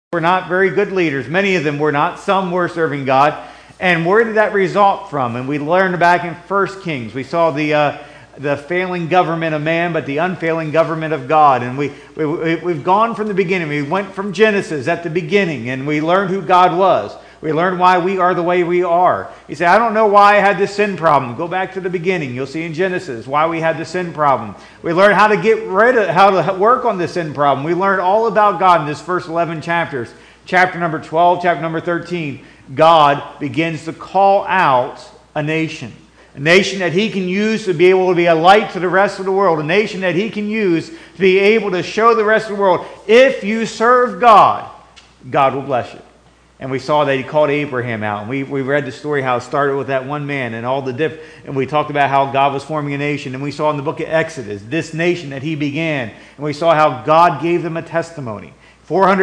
were not very good leaders. Many of them were not. Some were serving God. And where did that result from? And we learned back in 1 Kings. We saw the failing government of man, but the unfailing government of God. And we've gone from the beginning. We went from Genesis at the beginning, and we learned who God was. We learned why we are the way we are. You say, I don't know why I had this sin problem. Go back to the beginning. You'll see in Genesis why we had the sin problem. We learned how to get rid of, how to work on the sin problem. We learned all about God in this first 11 chapters. Chapter number 12, chapter number 13, God begins to call out a nation. A nation that he can use to be able to be a light to the rest of the world. A nation that he can use to be able to show the rest of the world, if you serve God, God will bless you. And we saw that he called Abraham out. And we read the story how it started with that one man and all the and we talked about how God was forming a nation. And we saw in the book of Exodus, this nation that he began. And we saw how God gave them a testimony. 400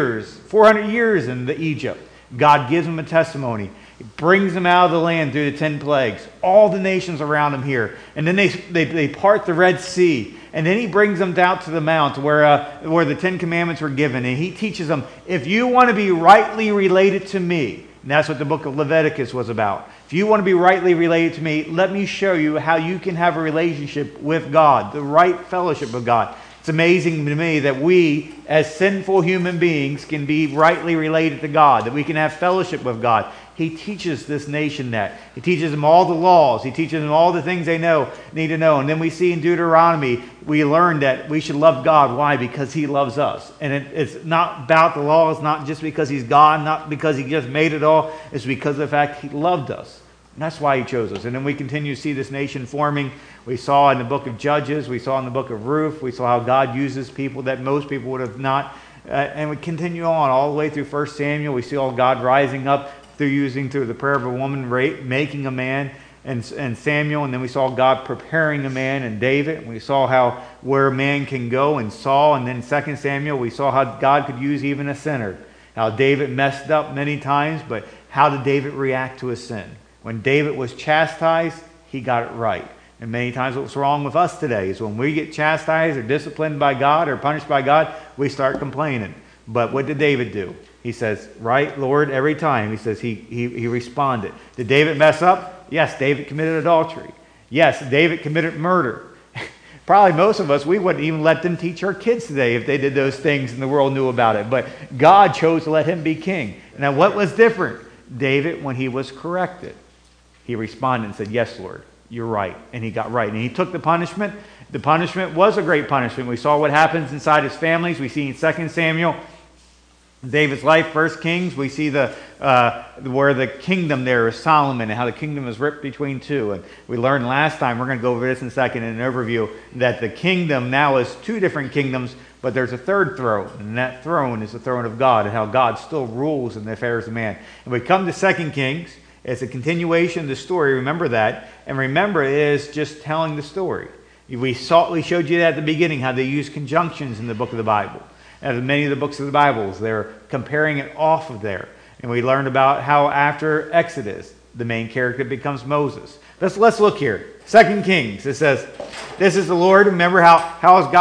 years in Egypt. God gives them a testimony. He brings them out of the land through the 10 plagues. All the nations around them here. And then they part the Red Sea. And then he brings them down to the mount where the 10 Commandments were given. And he teaches them, if you want to be rightly related to me, and that's what the book of Leviticus was about. If you want to be rightly related to me, let me show you how you can have a relationship with God, the right fellowship with God. It's amazing to me that we, as sinful human beings, can be rightly related to God, that we can have fellowship with God. He teaches this nation that. He teaches them all the laws. He teaches them all the things they need to know. And then we see in Deuteronomy, we learn that we should love God. Why? Because he loves us. And it's not about the law. It's not just because he's God, not because he just made it all. It's because of the fact he loved us. And that's why he chose us. And then we continue to see this nation forming. We saw in the book of Judges. We saw in the book of Ruth. We saw how God uses people that most people would have not. And we continue on all the way through 1 Samuel. We see all God rising up through the prayer of a woman, making a man, and Samuel. And then we saw God preparing a man in David. And we saw where a man can go in Saul. And then 2 Samuel, we saw how God could use even a sinner. How David messed up many times, but how did David react to his sin? When David was chastised, he got it right. And many times what's wrong with us today is when we get chastised or disciplined by God or punished by God, we start complaining. But what did David do? He says, right, Lord, every time. He says he responded. Did David mess up? Yes, David committed adultery. Yes, David committed murder. Probably most of us, we wouldn't even let them teach our kids today if they did those things and the world knew about it. But God chose to let him be king. Now, what was different? David, when he was corrected, he responded and said, yes, Lord, you're right. And he got right. And he took the punishment. The punishment was a great punishment. We saw what happens inside his families. We see in 2 Samuel, David's life, 1 Kings, we see where the kingdom there is Solomon and how the kingdom is ripped between two. And we learned last time, we're going to go over this in a second in an overview, that the kingdom now is two different kingdoms, but there's a third throne. And that throne is the throne of God and how God still rules in the affairs of man. And we come to 2 Kings. It's a continuation of the story. Remember that. And remember, it is just telling the story. We showed you that at the beginning, how they use conjunctions in the book of the Bible. And many of the books of the Bibles, they're comparing it off of there. And we learned about how after Exodus, the main character becomes Moses. Let's look here. 2 Kings, it says, this is the Lord. Remember how is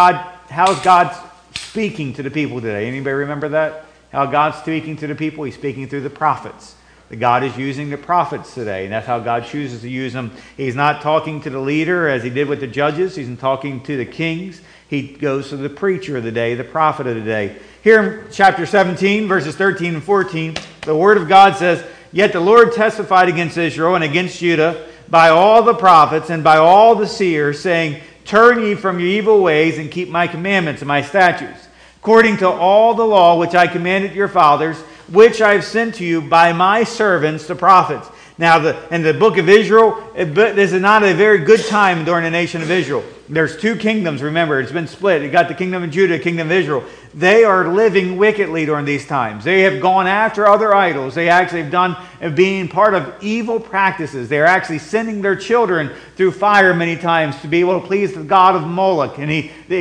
God speaking to the people today? Anybody remember that? How God's speaking to the people? He's speaking through the prophets. That God is using the prophets today, and that's how God chooses to use them. He's not talking to the leader as he did with the judges. He's talking to the kings. He goes to the preacher of the day, the prophet of the day. Here in chapter 17, verses 13 and 14, the word of God says, yet the Lord testified against Israel and against Judah by all the prophets and by all the seers, saying, turn ye from your evil ways and keep my commandments and my statutes, according to all the law which I commanded your fathers, which I have sent to you by my servants, the prophets. Now, in the book of Israel, this is not a very good time during the nation of Israel. There's two kingdoms, remember. It's been split. You got the kingdom of Judah, the kingdom of Israel. They are living wickedly during these times. They have gone after other idols. They actually have done being part of evil practices. They're actually sending their children through fire many times to be able to please the god of Moloch. And they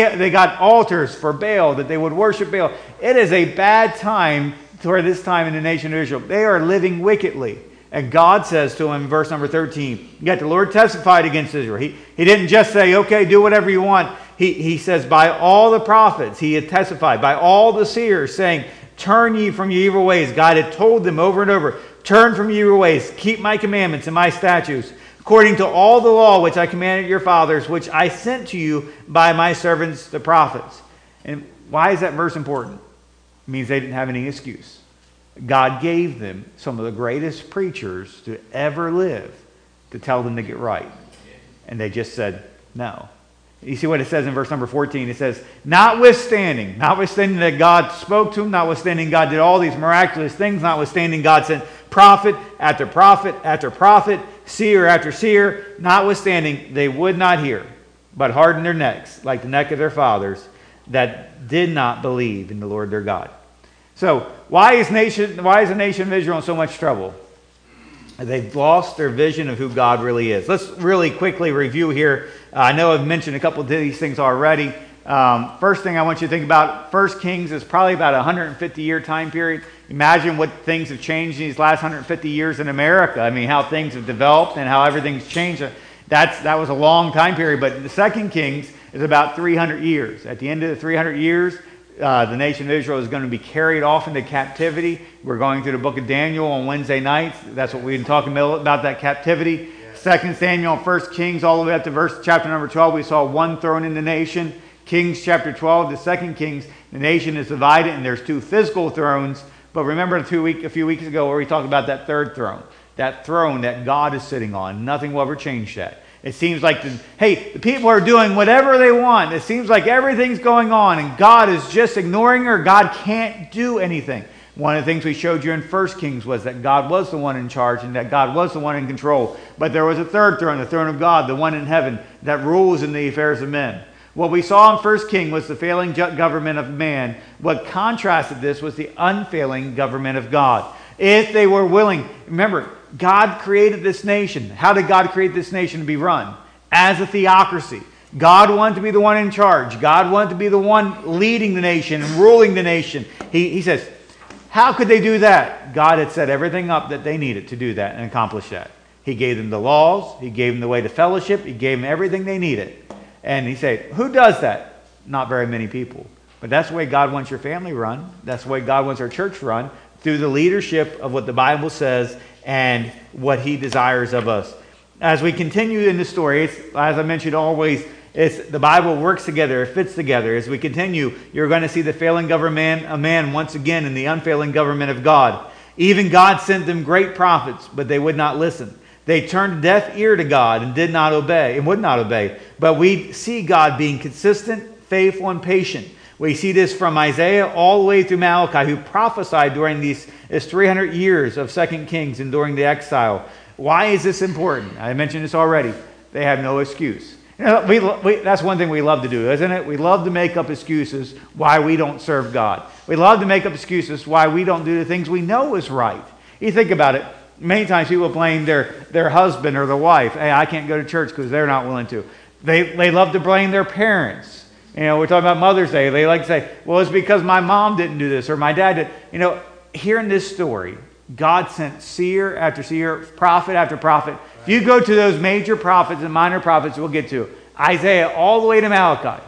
got altars for Baal, that they would worship Baal. It is a bad time toward this time in the nation of Israel. They are living wickedly. And God says to him in verse number 13, yet the Lord testified against Israel. He didn't just say, okay, do whatever you want. He says, by all the prophets, he had testified, by all the seers, saying, turn ye from your evil ways. God had told them over and over, turn from your evil ways, keep my commandments and my statutes, according to all the law which I commanded your fathers, which I sent to you by my servants the prophets. And why is that verse important? It means they didn't have any excuse. God gave them some of the greatest preachers to ever live to tell them to get right. And they just said no. You see what it says in verse number 14? It says, notwithstanding that God spoke to him, notwithstanding God did all these miraculous things, notwithstanding God sent prophet after prophet after prophet, seer after seer, notwithstanding they would not hear, but hardened their necks like the neck of their fathers that did not believe in the Lord their God. So why is the nation of Israel in so much trouble? They've lost their vision of who God really is. Let's really quickly review here. I know I've mentioned a couple of these things already. First thing I want you to think about, 1 Kings is probably about a 150-year time period. Imagine what things have changed in these last 150 years in America. I mean, how things have developed and how everything's changed. That was a long time period. But the 2 Kings is about 300 years. At the end of the 300 years, the nation of Israel is going to be carried off into captivity. We're going through the book of Daniel on Wednesday nights. That's what we've been talking about that captivity. 2 Samuel and 1 Kings, all the way up to chapter number 12, we saw one throne in the nation. Kings chapter 12 to 2 Kings, the nation is divided and there's two physical thrones. But remember a few weeks ago where we talked about that third throne. That throne that God is sitting on. Nothing will ever change that. It seems like, the people are doing whatever they want. It seems like everything's going on and God is just ignoring her. God can't do anything. One of the things we showed you in 1 Kings was that God was the one in charge and that God was the one in control. But there was a third throne, the throne of God, the one in heaven that rules in the affairs of men. What we saw in 1 King was the failing government of man. What contrasted this was the unfailing government of God. If they were willing, remember, God created this nation. How did God create this nation to be run? As a theocracy. God wanted to be the one in charge. God wanted to be the one leading the nation and ruling the nation. He says, how could they do that? God had set everything up that they needed to do that and accomplish that. He gave them the laws. He gave them the way to fellowship. He gave them everything they needed. And he said, who does that? Not very many people. But that's the way God wants your family run. That's the way God wants our church run, through the leadership of what the Bible says and what he desires of us. As we continue in the story, as I mentioned always, the Bible works together, it fits together. As we continue, you're going to see the failing government of man once again in the unfailing government of God. Even God sent them great prophets, but they would not listen. They turned a deaf ear to God and would not obey. But we see God being consistent, faithful, and patient. We see this from Isaiah all the way through Malachi, who prophesied during these 300 years of 2 Kings and during the exile. Why is this important? I mentioned this already. They have no excuse. You know, that's one thing we love to do, isn't it? We love to make up excuses why we don't serve God. We love to make up excuses why we don't do the things we know is right. You think about it. Many times people blame their husband or the wife. Hey, I can't go to church because they're not willing to. They love to blame their parents. You know, we're talking about Mother's Day. They like to say, well, it's because my mom didn't do this or my dad did. You know, here in this story, God sent seer after seer, prophet after prophet. Right. If you go to those major prophets and minor prophets we'll get to, Isaiah all the way to Malachi.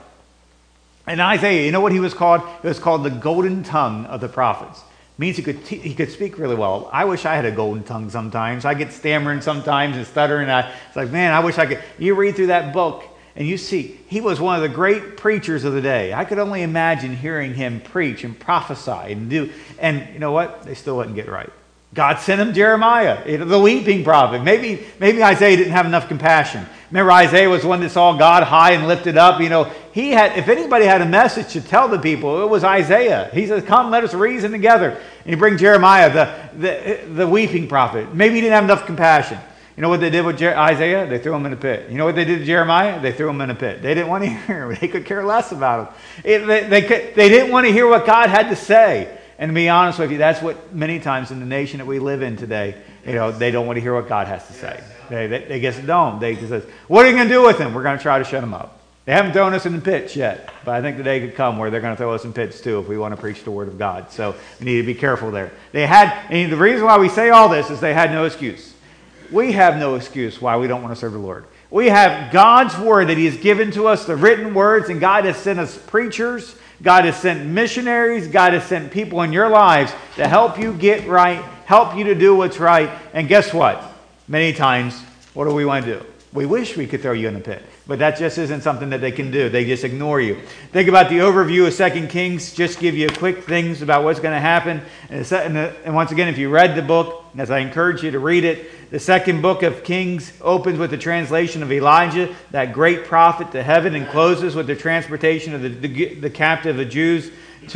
And Isaiah, you know what he was called? It was called the golden tongue of the prophets. It means he could speak really well. I wish I had a golden tongue sometimes. I get stammering sometimes and stuttering. It's like, man, I wish I could. You read through that book and you see, he was one of the great preachers of the day. I could only imagine hearing him preach and prophesy and do. And you know what? They still wouldn't get it right. God sent him Jeremiah, the weeping prophet. Maybe Isaiah didn't have enough compassion. Remember, Isaiah was one that saw God high and lifted up. You know, if anybody had a message to tell the people, it was Isaiah. He says, come, let us reason together. And you bring Jeremiah, the weeping prophet. Maybe he didn't have enough compassion. You know what they did with Isaiah? They threw him in a pit. You know what they did to Jeremiah? They threw him in a pit. They didn't want to hear him. They could care less about him. They didn't want to hear what God had to say. And to be honest with you, that's what many times in the nation that we live in today, you know, they don't want to hear what God has to say. They just don't. They just say, what are you going to do with him? We're going to try to shut him up. They haven't thrown us in the pits yet, but I think the day could come where they're going to throw us in pits too if we want to preach the word of God. So we need to be careful there. And the reason why we say all this is they had no excuse. We have no excuse why we don't want to serve the Lord. We have God's word that he has given to us, the written words, and God has sent us preachers, God has sent missionaries. God has sent people in your lives to help you get right, help you to do what's right. And guess what? Many times, what do we want to do? We wish we could throw you in the pit. But that just isn't something that they can do. They just ignore you. Think about the overview of 2 Kings. Just give you quick things about what's going to happen. And once again, if you read the book, as I encourage you to read it, the second book of Kings opens with the translation of Elijah, that great prophet, to heaven, and closes with the transportation of the captive of Jews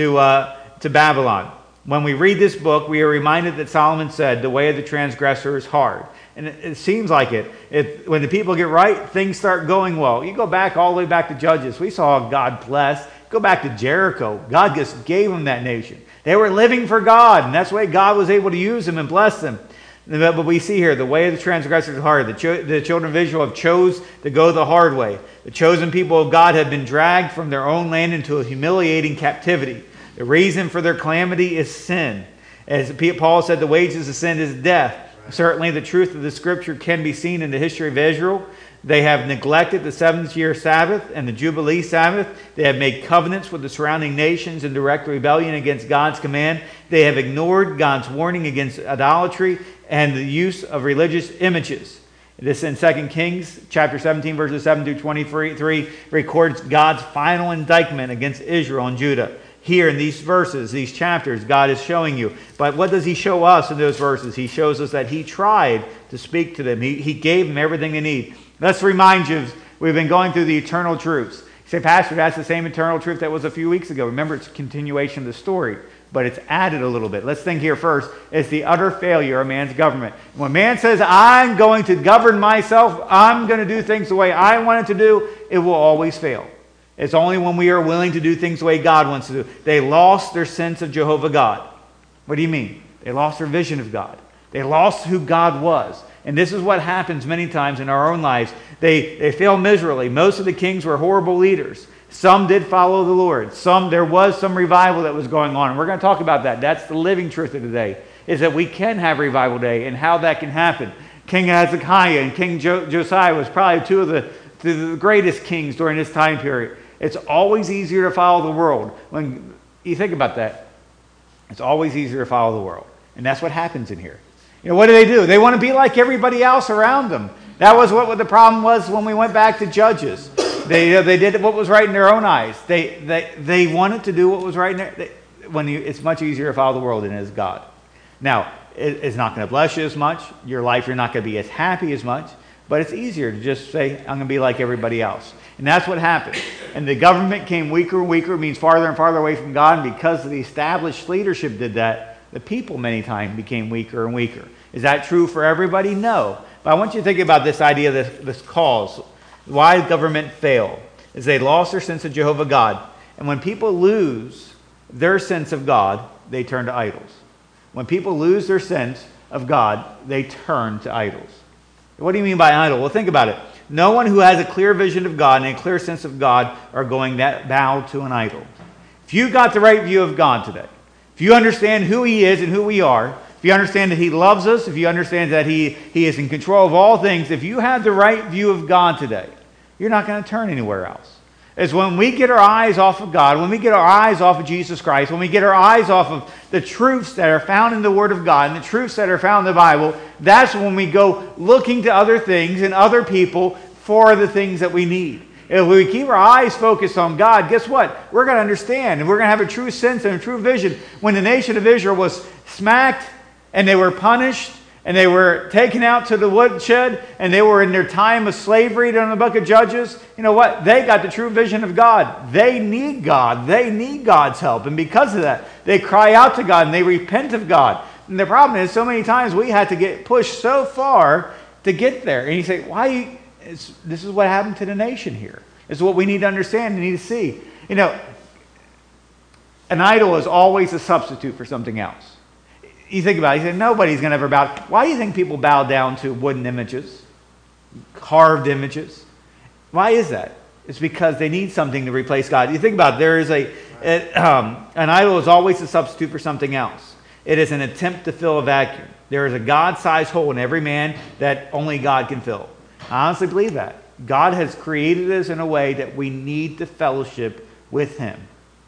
to Babylon. When we read this book, we are reminded that Solomon said, the way of the transgressor is hard. And it seems like it. When the people get right, things start going well. You go back all the way back to Judges. We saw God bless. Go back to Jericho. God just gave them that nation. They were living for God, and that's the way God was able to use them and bless them. But we see here, the way of the transgressor is hard. The children of Israel have chose to go the hard way. The chosen people of God have been dragged from their own land into a humiliating captivity. The reason for their calamity is sin. As Paul said, the wages of sin is death. Certainly the truth of the scripture can be seen in the history of Israel. They have neglected the seventh year Sabbath and the Jubilee Sabbath. They have made covenants with the surrounding nations in direct rebellion against God's command. They have ignored God's warning against idolatry and the use of religious images. This in 2 Kings chapter 17 verses 7 through 23 records God's final indictment against Israel and Judah. Here in these verses, these chapters, God is showing you. But what does he show us in those verses? He shows us that he tried to speak to them. He gave them everything they need. Let's remind you, we've been going through the eternal truths. You say, Pastor, that's the same eternal truth that was a few weeks ago. Remember, it's a continuation of the story, but it's added a little bit. Let's think here first. It's the utter failure of man's government. When man says, I'm going to govern myself, I'm going to do things the way I want it to do, it will always fail. It's only when we are willing to do things the way God wants to do. They lost their sense of Jehovah God. What do you mean? They lost their vision of God. They lost who God was. And this is what happens many times in our own lives. They fail miserably. Most of the kings were horrible leaders. Some did follow the Lord. There was some revival that was going on. And we're going to talk about that. That's the living truth of today, is that we can have revival day and how that can happen. King Hezekiah and King Josiah was probably two of the greatest kings during this time period. It's always easier to follow the world. When you think about that, it's always easier to follow the world. And that's what happens in here. You know, what do? They want to be like everybody else around them. That was what the problem was when we went back to Judges. They did what was right in their own eyes. They wanted to do what was right in their... It's much easier to follow the world than it is God. Now, it's not going to bless you as much. Your life, you're not going to be as happy as much. But it's easier to just say, I'm going to be like everybody else. And that's what happened. And the government came weaker and weaker. It means farther and farther away from God. And because the established leadership did that, the people many times became weaker and weaker. Is that true for everybody? No. But I want you to think about this idea, this cause. Why government failed is they lost their sense of Jehovah God. And when people lose their sense of God, they turn to idols. When people lose their sense of God, they turn to idols. What do you mean by idol? Well, think about it. No one who has a clear vision of God and a clear sense of God are going to bow to an idol. If you got the right view of God today, if you understand who he is and who we are, if you understand that he loves us, if you understand that he is in control of all things, if you have the right view of God today, you're not going to turn anywhere else. It's when we get our eyes off of God, when we get our eyes off of Jesus Christ, when we get our eyes off of the truths that are found in the Word of God and the truths that are found in the Bible, that's when we go looking to other things and other people for the things that we need. If we keep our eyes focused on God, guess what? We're going to understand and we're going to have a true sense and a true vision. When the nation of Israel was smacked and they were punished and they were taken out to the woodshed and they were in their time of slavery during the book of Judges, you know what? They got the true vision of God. They need God. They need God's help. And because of that, they cry out to God and they repent of God. And the problem is so many times we had to get pushed so far to get there. And you say, why? This is what happened to the nation here. This is what we need to understand and need to see. You know, an idol is always a substitute for something else. You think about it, you say, nobody's going to ever bow. Why do you think people bow down to wooden images, carved images? Why is that? It's because they need something to replace God. You think about it, there is an idol is always a substitute for something else. It is an attempt to fill a vacuum. There is a God-sized hole in every man that only God can fill. I honestly believe that. God has created us in a way that we need to fellowship with him.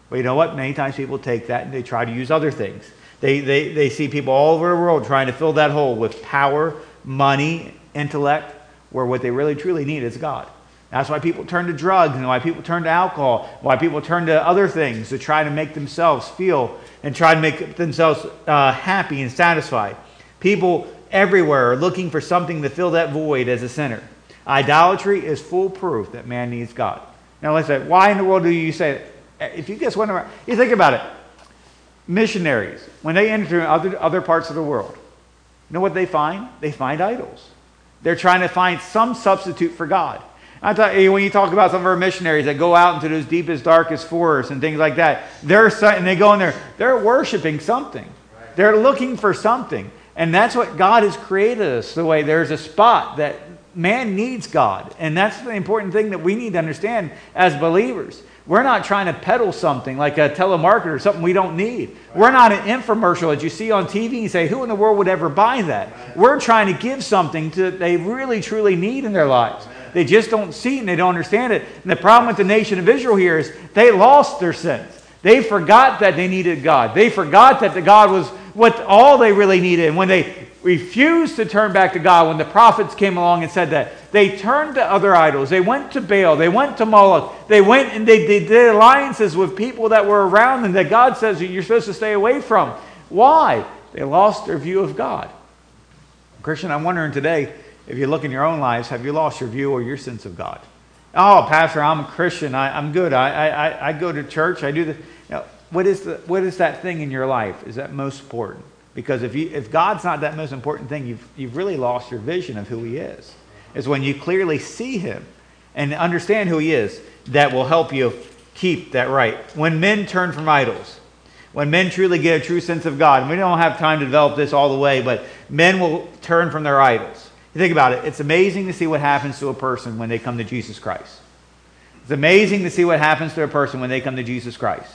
Well, you know what? Many times people take that and they try to use other things. They see people all over the world trying to fill that hole with power, money, intellect, where what they really truly need is God. That's why people turn to drugs and why people turn to alcohol, why people turn to other things to try to make themselves feel and try to make themselves happy and satisfied. People everywhere are looking for something to fill that void as a sinner. Idolatry is full proof that man needs God. Now let's say, why in the world do you say it? If you just went around, you think about it. Missionaries, when they enter other parts of the world, you know what they find? They find idols. They're trying to find some substitute for God. I thought, when you talk about some of our missionaries that go out into those deepest, darkest forests and things like that, and they go in there, they're worshiping something. They're looking for something. And that's what God has created us, the way there's a spot that man needs God. And that's the important thing that we need to understand as believers. We're not trying to peddle something like a telemarketer, something we don't need. We're not an infomercial that you see on TV and say, who in the world would ever buy that? We're trying to give something that they really, truly need in their lives. They just don't see it and they don't understand it. And the problem with the nation of Israel here is they lost their sense. They forgot that they needed God. They forgot that the God was what all they really needed. And when they refused to turn back to God, when the prophets came along and said that, they turned to other idols. They went to Baal. They went to Moloch. They went and they did alliances with people that were around them that God says you're supposed to stay away from. Why? They lost their view of God. Christian, I'm wondering today, if you look in your own lives, have you lost your view or your sense of God? Oh, Pastor, I'm a Christian. I'm good. I go to church. I do this. Now, what is that thing in your life? Is that most important? Because if God's not that most important thing, you've really lost your vision of who He is. It's when you clearly see Him and understand who He is that will help you keep that right. When men turn from idols, when men truly get a true sense of God, and we don't have time to develop this all the way, but men will turn from their idols. You think about it. It's amazing to see what happens to a person when they come to Jesus Christ. It's amazing to see what happens to a person when they come to Jesus Christ.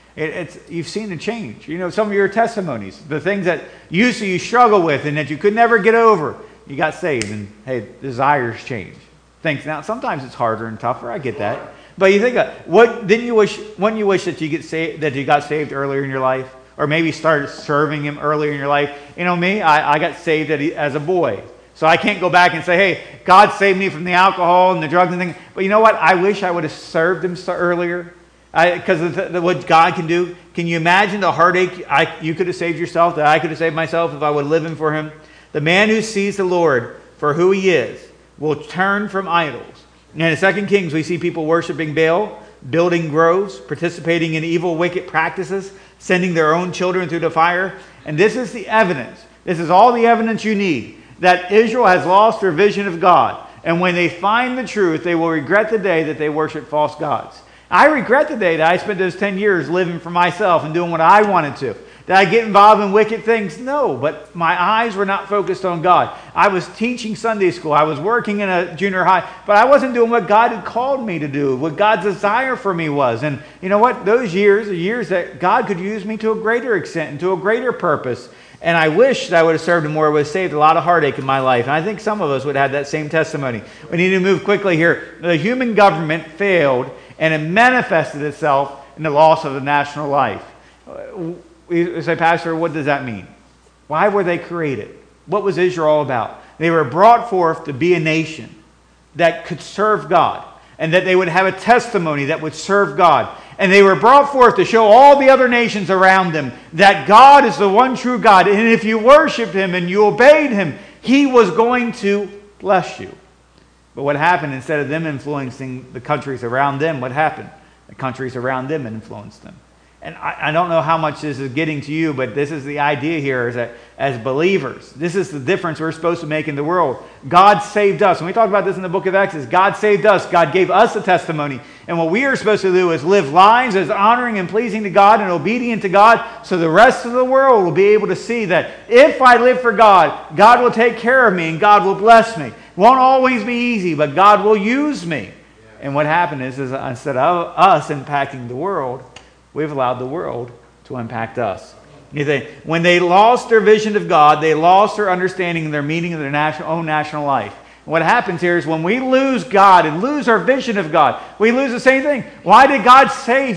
You've seen the change. You know, some of your testimonies, the things that you struggle with and that you could never get over, you got saved and, hey, desires change. Things now, sometimes it's harder and tougher. I get that. But you think, wouldn't you wish that you got saved earlier in your life? Or maybe started serving Him earlier in your life? You know me, I got saved as a boy. So I can't go back and say, hey, God saved me from the alcohol and the drugs and things. But you know what? I wish I would have served Him earlier. Because of what God can do. Can you imagine the heartache you could have saved yourself, that I could have saved myself if I would live in for Him? The man who sees the Lord for who He is will turn from idols. And in 2 Kings, we see people worshiping Baal, building groves, participating in evil, wicked practices, sending their own children through the fire. And this is the evidence. This is all the evidence you need that Israel has lost their vision of God. And when they find the truth, they will regret the day that they worship false gods. I regret the day that I spent those 10 years living for myself and doing what I wanted to. Did I get involved in wicked things? No, but my eyes were not focused on God. I was teaching Sunday school. I was working in a junior high, but I wasn't doing what God had called me to do, what God's desire for me was. And you know what? Those years are years that God could use me to a greater extent and to a greater purpose. And I wish that I would have served Him more. It would have saved a lot of heartache in my life. And I think some of us would have had that same testimony. We need to move quickly here. The human government failed, and it manifested itself in the loss of the national life. We say, Pastor, what does that mean? Why were they created? What was Israel all about? They were brought forth to be a nation that could serve God, and that they would have a testimony that would serve God. And they were brought forth to show all the other nations around them that God is the one true God. And if you worshiped Him and you obeyed Him, He was going to bless you. But what happened, instead of them influencing the countries around them, what happened? The countries around them influenced them. And I don't know how much this is getting to you, but this is the idea here, is that as believers, this is the difference we're supposed to make in the world. God saved us. And we talk about this in the book of Exodus. God saved us. God gave us a testimony. And what we are supposed to do is live lives as honoring and pleasing to God and obedient to God, so the rest of the world will be able to see that if I live for God, God will take care of me and God will bless me. It won't always be easy, but God will use me. And what happened is instead of us impacting the world, we've allowed the world to impact us. You think, when they lost their vision of God, they lost their understanding and their meaning of their own national life. And what happens here is when we lose God and lose our vision of God, we lose the same thing. Why did God save you?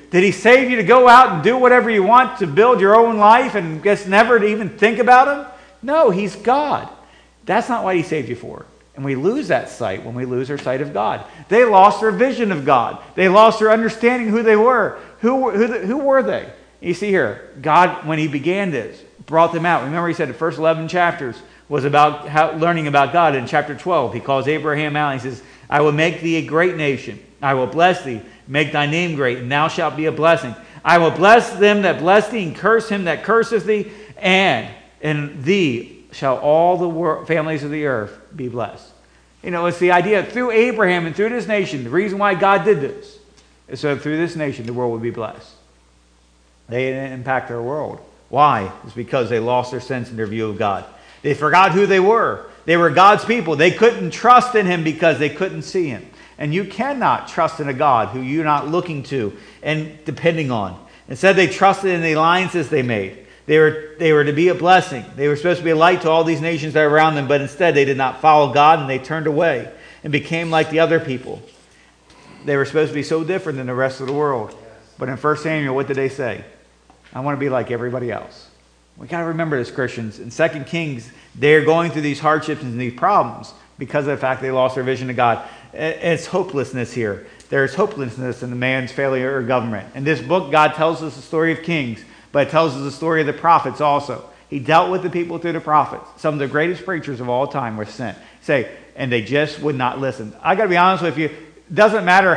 Did he save you to go out and do whatever you want to build your own life and just never to even think about him? No, he's God. That's not what he saved you for. And we lose that sight when we lose our sight of God. They lost their vision of God. They lost their understanding who they were. Who were they? You see here, God, when he began this, brought them out. Remember, he said the first 11 chapters was about learning about God. In chapter 12, he calls Abraham out. He says, I will make thee a great nation. I will bless thee, make thy name great, and thou shalt be a blessing. I will bless them that bless thee, and curse him that curseth thee, and in thee shall all the families of the earth be blessed. You know, it's the idea through Abraham and through this nation. The reason why God did this is so through this nation the world would be blessed. They didn't impact their world. Why? It's because they lost their sense and their view of God. They forgot who they were. They were God's people. They couldn't trust in him because they couldn't see him. And you cannot trust in a God who you're not looking to and depending on. Instead, they trusted in the alliances they made. They were to be a blessing. They were supposed to be a light to all these nations that are around them, but instead they did not follow God and they turned away and became like the other people. They were supposed to be so different than the rest of the world. But in 1 Samuel, what did they say? I want to be like everybody else. We got to remember this, Christians. In 2 Kings, they're going through these hardships and these problems because of the fact they lost their vision of God. It's hopelessness here. There's hopelessness in the man's failure of government. In this book, God tells us the story of kings, but it tells us the story of the prophets also. He dealt with the people through the prophets. Some of the greatest preachers of all time were sent. And they just would not listen. I got to be honest with you. It doesn't matter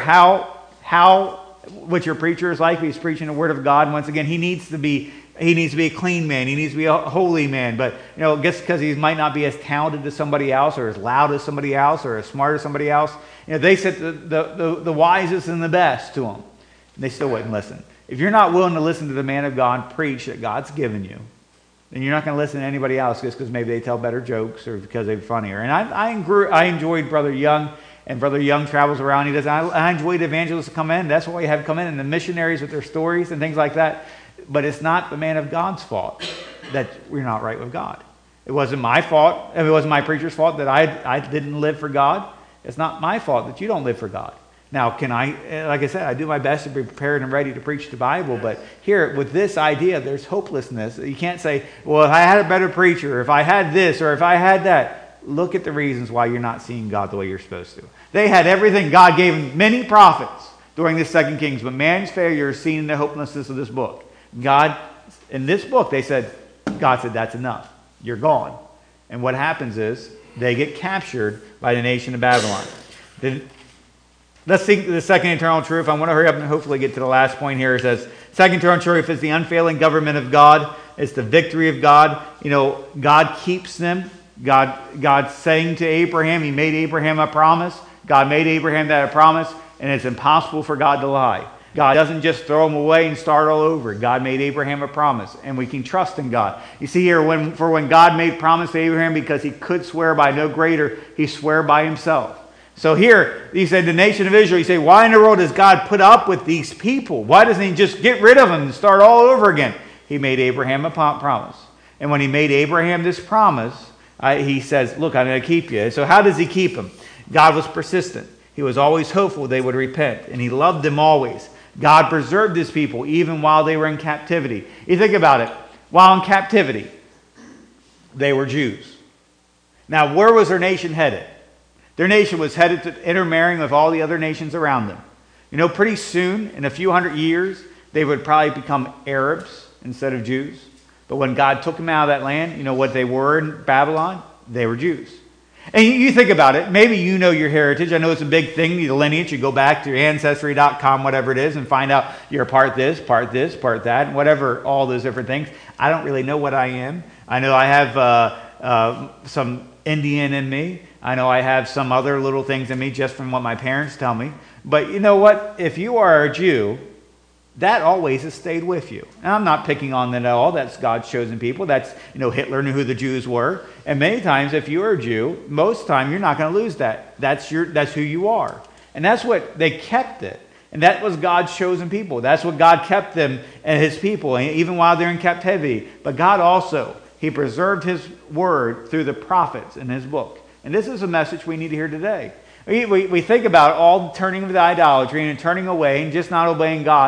what your preacher is like. If he's preaching the word of God. Once again, he needs to be a clean man. He needs to be a holy man. But just because he might not be as talented as somebody else, or as loud as somebody else, or as smart as somebody else, they sent the wisest and the best to him. And they still wouldn't listen. If you're not willing to listen to the man of God preach that God's given you, then you're not going to listen to anybody else just because maybe they tell better jokes or because they're funnier. And I enjoyed Brother Young, and Brother Young travels around. I enjoyed evangelists come in. That's why you have come in, and the missionaries with their stories and things like that. But it's not the man of God's fault that we're not right with God. It wasn't my fault. It wasn't my preacher's fault that I didn't live for God. It's not my fault that you don't live for God. Now, like I said, I do my best to be prepared and ready to preach the Bible, but here, with this idea, there's hopelessness. You can't say, well, if I had a better preacher, if I had this, or if I had that. Look at the reasons why you're not seeing God the way you're supposed to. They had everything. God gave them many prophets during this 2 Kings, but man's failure is seen in the hopelessness of this book. God, in this book, God said, that's enough. You're gone. And what happens is, they get captured by the nation of Babylon. Let's think of the second eternal truth. I want to hurry up and hopefully get to the last point here. It says, second eternal truth is the unfailing government of God. It's the victory of God. God keeps them. God's saying to Abraham, he made Abraham a promise. God made Abraham that a promise, and it's impossible for God to lie. God doesn't just throw them away and start all over. God made Abraham a promise, and we can trust in God. You see here, when God made promise to Abraham, because he could swear by no greater, he swore by himself. So here, he said, the nation of Israel, you say, why in the world does God put up with these people? Why doesn't he just get rid of them and start all over again? He made Abraham a promise. And when he made Abraham this promise, he says, look, I'm going to keep you. So how does he keep them? God was persistent. He was always hopeful they would repent, and he loved them always. God preserved his people even while they were in captivity. You think about it. While in captivity, they were Jews. Now, where was their nation headed? Their nation was headed to intermarrying with all the other nations around them. Pretty soon, in a few hundred years, they would probably become Arabs instead of Jews. But when God took them out of that land, what they were in Babylon? They were Jews. And you think about it. Maybe you know your heritage. I know it's a big thing, the lineage. You go back to Ancestry.com, whatever it is, and find out you're part this, part that, and whatever, all those different things. I don't really know what I am. I know I have some Indian in me. I know I have some other little things in me just from what my parents tell me. But you know what? If you are a Jew, that always has stayed with you. And I'm not picking on them at all. That's God's chosen people. That's, Hitler knew who the Jews were. And many times, if you're a Jew, most of the time you're not going to lose that. That's who you are. And that's what they kept it. And that was God's chosen people. That's what God kept them and his people, even while they're in captivity. But God also, he preserved his word through the prophets in his book. And this is a message we need to hear today. We think about all the turning of the idolatry and turning away and just not obeying God.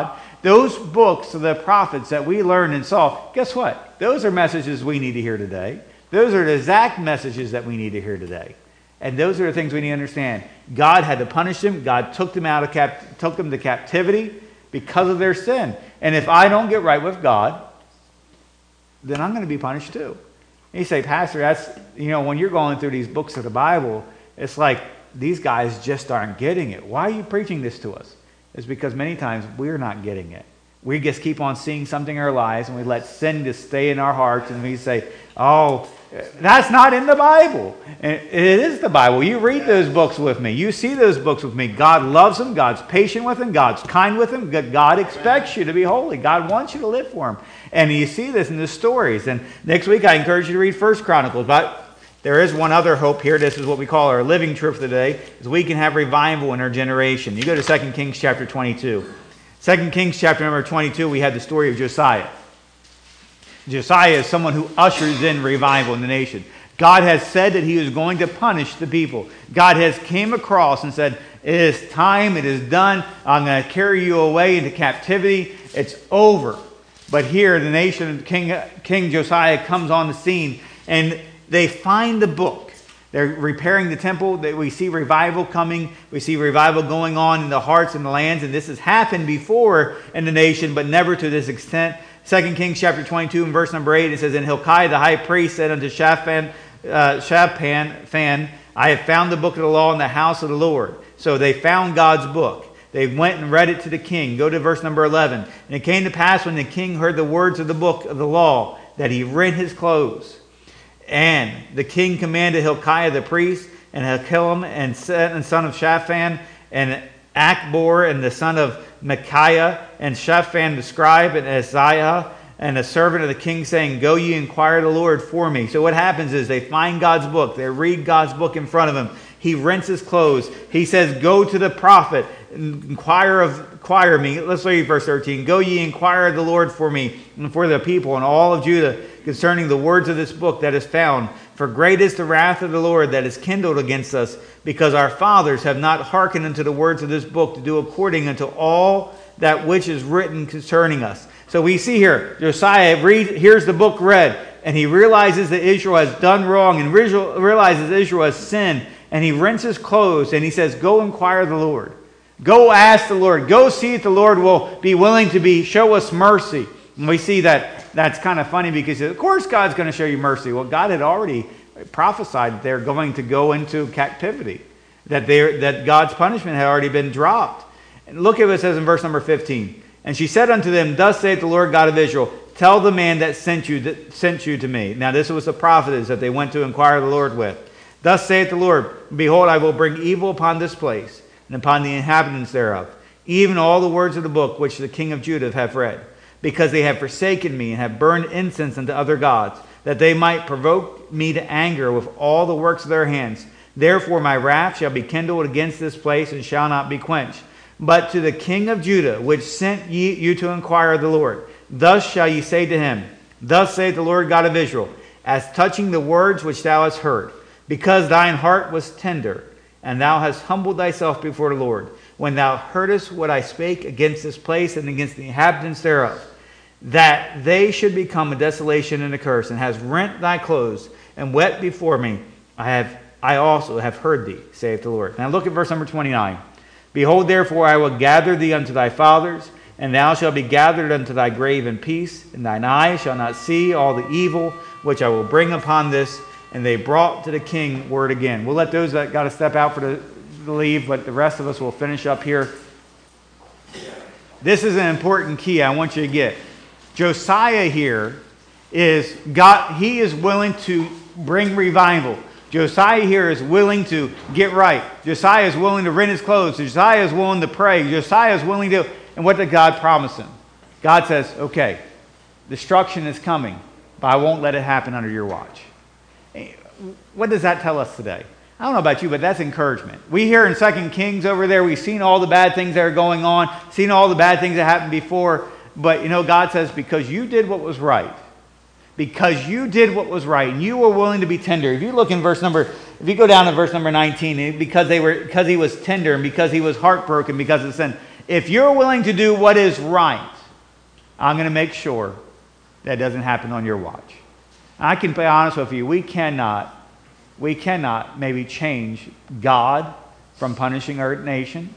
Those books of the prophets that we learned and saw, guess what? Those are messages we need to hear today. Those are the exact messages that we need to hear today. And those are the things we need to understand. God had to punish them. God took them took them to captivity because of their sin. And if I don't get right with God, then I'm going to be punished too. And you say, Pastor, that's, when you're going through these books of the Bible, it's like these guys just aren't getting it. Why are you preaching this to us? It's because many times we're not getting it. We just keep on seeing something in our lives and we let sin just stay in our hearts and we say, oh, that's not in the Bible. And it is the Bible. You read those books with me. You see those books with me. God loves them. God's patient with them. God's kind with them. God expects you to be holy. God wants you to live for him. And you see this in the stories. And next week I encourage you to read 1 Chronicles. But there is one other hope here. This is what we call our living truth today, is we can have revival in our generation. You go to 2 Kings chapter 22. 2 Kings chapter number 22, we had the story of Josiah. Josiah is someone who ushers in revival in the nation. God has said that he is going to punish the people. God has came across and said, it is time, it is done. I'm going to carry you away into captivity. It's over. But here, the nation, King Josiah comes on the scene, and they find the book. They're repairing the temple. We see revival coming. We see revival going on in the hearts and the lands. And this has happened before in the nation, but never to this extent. 2 Kings chapter 22 and verse number 8, it says, And Hilkiah the high priest said unto Shaphan, I have found the book of the law in the house of the Lord. So they found God's book. They went and read it to the king. Go to verse number 11. And it came to pass when the king heard the words of the book of the law that he rent his clothes. And the king commanded Hilkiah the priest and Hilkiah and son of Shaphan and Achbor and the son of Micaiah and Shaphan the scribe and Isaiah and a servant of the king, saying, Go ye inquire the Lord for me. So what happens is they find God's book. They read God's book in front of him. He rents his clothes. He says, Go to the prophet, inquire me. Let's read verse 13. Go ye inquire the Lord for me and for the people and all of Judah concerning the words of this book that is found. For great is the wrath of the Lord that is kindled against us, because our fathers have not hearkened unto the words of this book to do according unto all that which is written concerning us. So we see here, Josiah hears the book read, and he realizes that Israel has done wrong and realizes Israel has sinned, and he rents his clothes, and he says, Go inquire the Lord. Go ask the Lord. Go see if the Lord will be willing to show us mercy. And we see that's kind of funny because, of course, God's going to show you mercy. Well, God had already prophesied that they're going to go into captivity, that God's punishment had already been dropped. And look at what it says in verse number 15. And she said unto them, Thus saith the Lord God of Israel, Tell the man that sent you to me. Now this was the prophetess that they went to inquire the Lord with. Thus saith the Lord, Behold, I will bring evil upon this place and upon the inhabitants thereof, even all the words of the book which the king of Judah hath read, because they have forsaken me and have burned incense unto other gods, that they might provoke me to anger with all the works of their hands. Therefore my wrath shall be kindled against this place and shall not be quenched. But to the king of Judah, which sent you to inquire of the Lord, thus shall ye say to him, Thus saith the Lord God of Israel, As touching the words which thou hast heard, because thine heart was tender, and thou hast humbled thyself before the Lord, when thou heardest what I spake against this place and against the inhabitants thereof, that they should become a desolation and a curse, and hast rent thy clothes and wept before me, I also have heard thee, saith the Lord. Now look at verse number 29. Behold, therefore, I will gather thee unto thy fathers, and thou shalt be gathered unto thy grave in peace, and thine eyes shall not see all the evil which I will bring upon this. And they brought to the king word again. We'll let those that got to step out for the leave, but the rest of us will finish up here. This is an important key I want you to get. Josiah here is God. He is willing to bring revival. Josiah here is willing to get right. Josiah is willing to rent his clothes. Josiah is willing to pray. Josiah is willing to... And what did God promise him? God says, okay, destruction is coming, but I won't let it happen under your watch. What does that tell us today? I don't know about you, but that's encouragement. We here in 2 Kings over there, we've seen all the bad things that are going on, seen all the bad things that happened before, but God says, because you did what was right, because you did what was right, and you were willing to be tender. If you look in if you go down to verse number 19, because he was tender, and because he was heartbroken because of sin, if you're willing to do what is right, I'm going to make sure that doesn't happen on your watch. I can be honest with you, we cannot maybe change God from punishing our nation.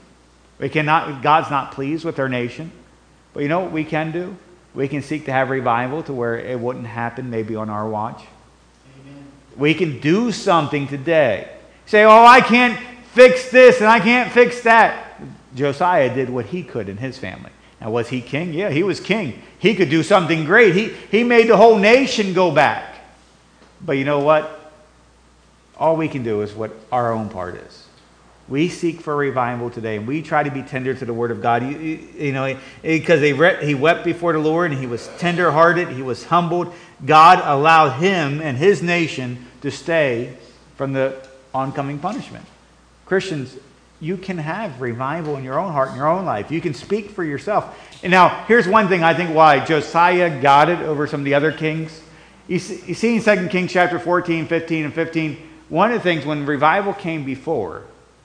God's not pleased with our nation. But you know what we can do? We can seek to have revival to where it wouldn't happen maybe on our watch. Amen. We can do something today. Say, oh, I can't fix this and I can't fix that. Josiah did what he could in his family. Now, was he king? Yeah, he was king. He could do something great. He made the whole nation go back. But you know what? All we can do is what our own part is. We seek for revival today, and we try to be tender to the Word of God. You know, because he wept before the Lord, and he was tender-hearted. He was humbled. God allowed him and his nation to stay from the oncoming punishment. Christians, you can have revival in your own heart, in your own life. You can speak for yourself. And now, here's one thing I think why Josiah got it over some of the other kings. You see in 2 Kings chapter 14, 15, and 15, one of the things when revival came before,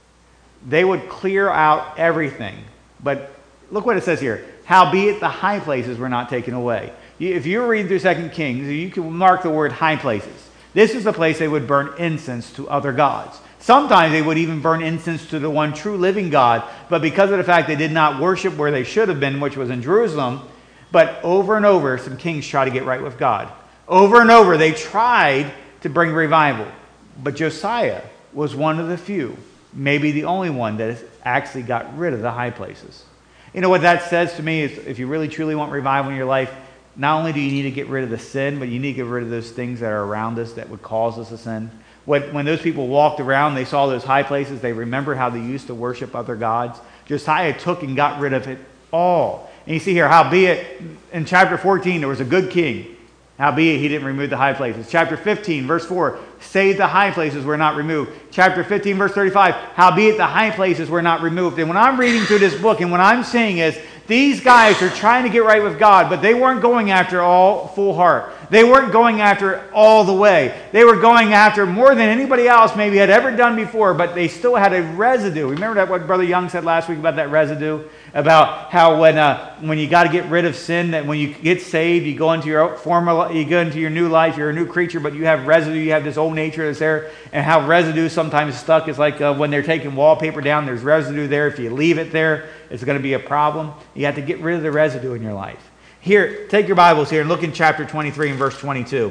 they would clear out everything. But look what it says here. Howbeit the high places were not taken away. If you're reading through 2 Kings, you can mark the word high places. This is the place they would burn incense to other gods. Sometimes they would even burn incense to the one true living God. But because of the fact they did not worship where they should have been, which was in Jerusalem, but over and over, some kings try to get right with God. Over and over, they tried to bring revival. But Josiah was one of the few, maybe the only one that actually got rid of the high places. You know what that says to me is if you really truly want revival in your life, not only do you need to get rid of the sin, but you need to get rid of those things that are around us that would cause us to sin. When those people walked around, they saw those high places, they remembered how they used to worship other gods. Josiah took and got rid of it all. And you see here, howbeit, in chapter 14, there was a good king. Howbeit, he didn't remove the high places. Chapter 15, verse 4, save the high places were not removed. Chapter 15, verse 35, howbeit the high places were not removed. And when I'm reading through this book, and what I'm seeing is, these guys are trying to get right with God, but they weren't going after all full heart. They weren't going after it all the way. They were going after more than anybody else maybe had ever done before, but they still had a residue. Remember that what Brother Young said last week about that residue? About how when you got to get rid of sin, that when you get saved, you go into your you go into your new life, you're a new creature, but you have residue, you have this old nature that's there, and how residue sometimes stuck is like when they're taking wallpaper down, there's residue there. If you leave it there, it's going to be a problem. You have to get rid of the residue in your life. Here, take your Bibles here and look in chapter 23 and verse 22.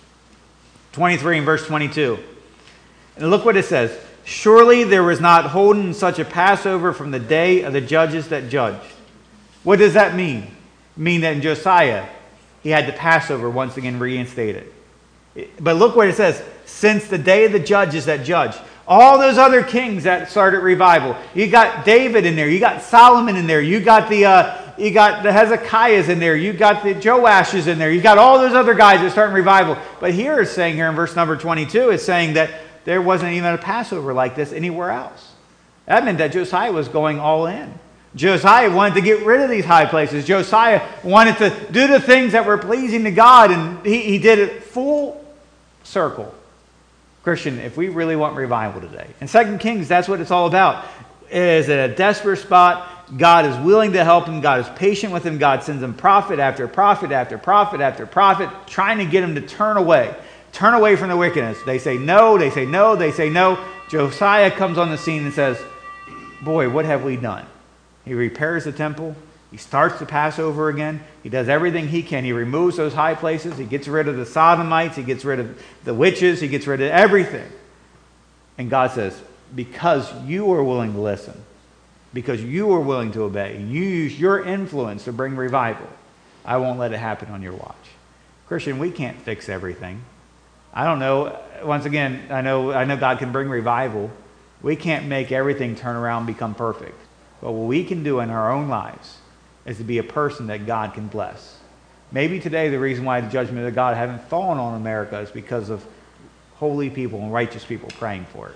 23 and verse 22. And look what it says. Surely there was not holden such a Passover from the day of the judges that judged. What does that mean? It means that in Josiah, he had the Passover once again reinstated. But look what it says. Since the day of the judges that judged. All those other kings that started revival. You got David in there. You got Solomon in there. You got the Hezekiahs in there. You got the Joashes in there. You got all those other guys that started revival. But here it's saying here in verse number 22, it's saying that there wasn't even a Passover like this anywhere else. That meant that Josiah was going all in. Josiah wanted to get rid of these high places. Josiah wanted to do the things that were pleasing to God, and he did it full circle. Christian, if we really want revival today, in 2 Kings, that's what it's all about. It is at a desperate spot. God is willing to help him. God is patient with him. God sends him prophet after prophet after prophet after prophet, trying to get him to turn away. Turn away from the wickedness. They say no, they say no, they say no. Josiah comes on the scene and says, boy, what have we done? He repairs the temple. He starts the Passover again. He does everything he can. He removes those high places. He gets rid of the Sodomites. He gets rid of the witches. He gets rid of everything. And God says, because you are willing to listen, because you are willing to obey, and you use your influence to bring revival, I won't let it happen on your watch. Christian, we can't fix everything. I don't know. Once again, I know God can bring revival. We can't make everything turn around and become perfect. But what we can do in our own lives is to be a person that God can bless. Maybe today the reason why the judgment of God haven't fallen on America is because of holy people and righteous people praying for it.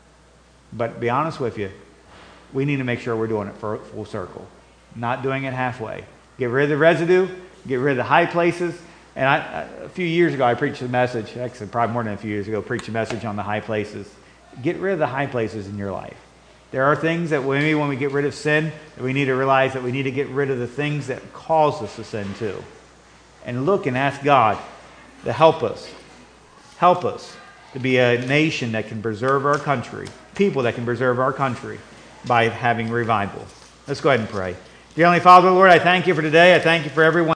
But to be honest with you, we need to make sure we're doing it for full circle, not doing it halfway. Get rid of the residue, get rid of the high places. And a few years ago, I preached a message, actually probably more than a few years ago, preached a message on the high places. Get rid of the high places in your life. There are things that maybe when we get rid of sin, that we need to realize that we need to get rid of the things that cause us to sin too. And look and ask God to help us. Help us to be a nation that can preserve our country, people that can preserve our country by having revival. Let's go ahead and pray. Dear Heavenly Father, Lord, I thank you for today. I thank you for everyone.